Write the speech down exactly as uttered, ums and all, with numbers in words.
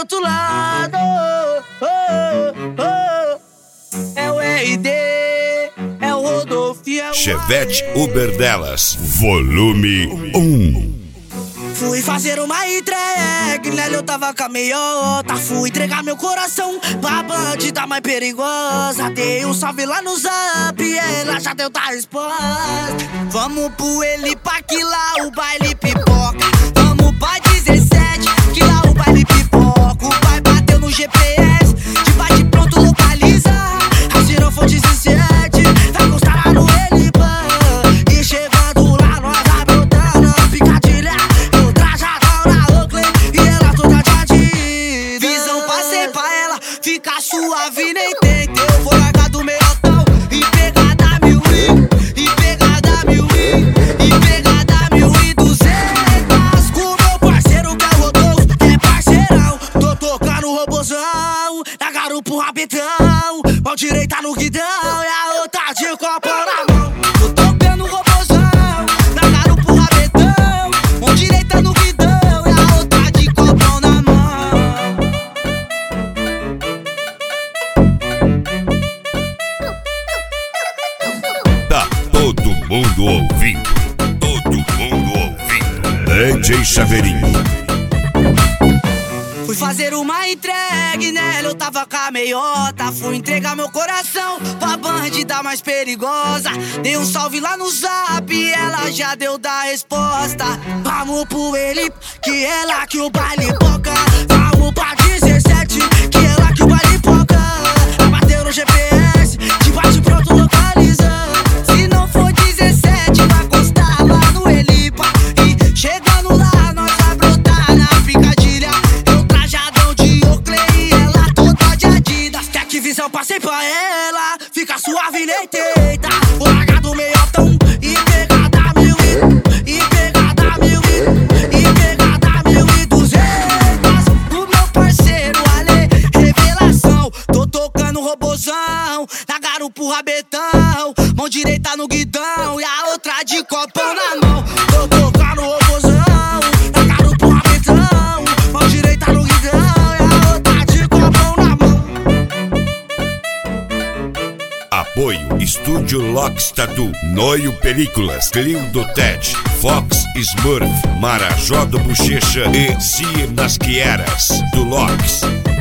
outro lado. Oh, oh, oh. É o R D, é o Rodolfo, é o Chevette Uber delas, volume um. Fui fazer uma entrega, nela eu tava com a meiota. Fui entregar meu coração pra bandida mais perigosa. Dei um salve lá no zap, ela já deu da resposta. Vamos pro Elipa que lá o baile pipoca. Vamos pra dezessete que lá o baile pipoca. O pai bateu no G P S, de bate pronto localiza. A girofão dezessete, vai constar lá no Elipa. E chegando lá nós vai brotando na picadilha. Fica suave, nem tem que eu vou largar do meiotão e pegar da mil e, e pegar da mil e, e pegar da mil e duzentas. Com meu parceiro que é o Rodolfo, que é parceirão. Tô tocando o robozão, na garupa o rabetão. Mão direita no guidão e a outra de copo na mão. Tô tocando o robozão, na garupa o rabetão. Mão direita no guidão e a outra de copo na mão. Todo mundo ouvindo, todo mundo ouvindo. D J Chaveirinho. Fui fazer uma entrega, nela eu tava com a meiota. Fui entregar meu coração pra bandida mais perigosa. Dei um salve lá no zap, ela já deu da resposta. Vamos pro Elipa, que é lá que o baile boca. Vamos pra dezessete, que é lá que o baile boca. Bateu no G P S, de bate pronto localiza. Se não for dezessete, vai constar lá no Elipa. E chegando lá, nós vai brotar na picadilha. Eu trajadão de Oakley e ela toda de Adidas. Quer que visão passei pra ela, fica suave nem tenta. Vou largar do meiotão e pegar da mil e, e pegar da mil e, e pegar da mil e duzentas. O meu parceiro Ale, revelação. Tô tocando robozão, na garupa o rabetão. Mão direita no guidão e a outra de copão na mão. Tô tocando robozão, na garupa o rabetão. Mão direita no guidão e a outra de copão na mão. Apoio Estúdio Locks Tattoo, Noio Películas, Clio do Ted, Fox Smurf, Marajó do Bochecha e Cie Nasquieras do Locks.